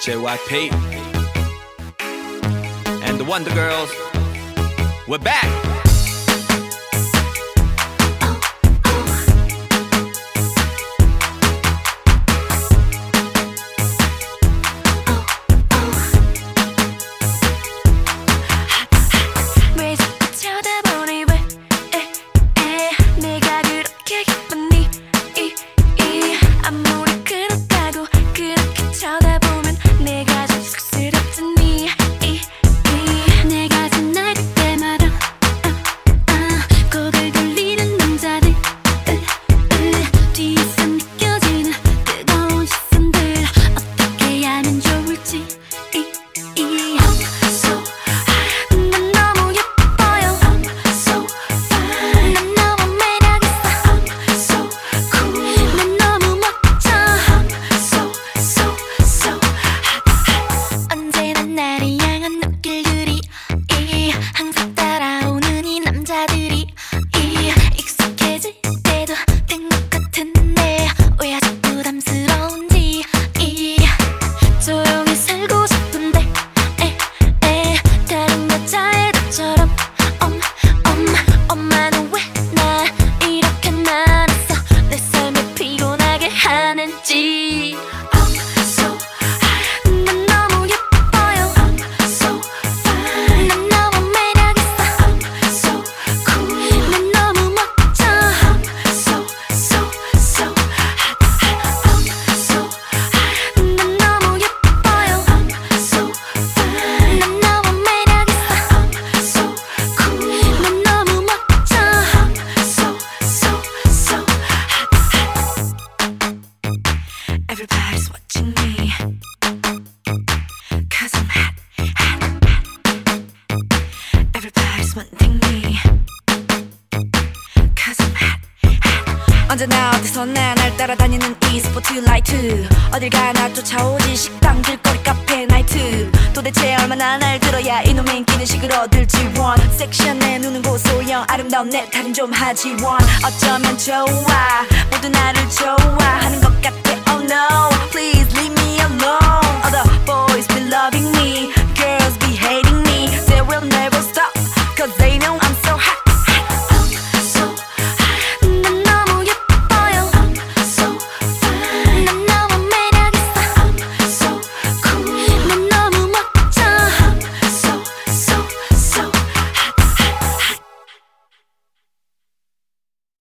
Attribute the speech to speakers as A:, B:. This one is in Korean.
A: JYP and the Wonder Girls. We're back.
B: Everybody's watching me, 'cause I'm hot, hot, hot. Everybody's wanting me, 'cause I'm hot, hot. 언제나 어디서나 날 따라다니는 이 스포트라이트. 어딜 가나 쫓아오지. 식당, 길거리, 카페, 나이트. 도대체 얼마나 날 들어야 이놈의 인기는 시끄러들지 원. 섹시한 내 눈은 고소형, 아름다운 내 탈은 좀 하지 원. 어쩌면 좋아, 모두 나를 좋아하는 것 같아. Oh no, please leave me alone. All the boys be loving me.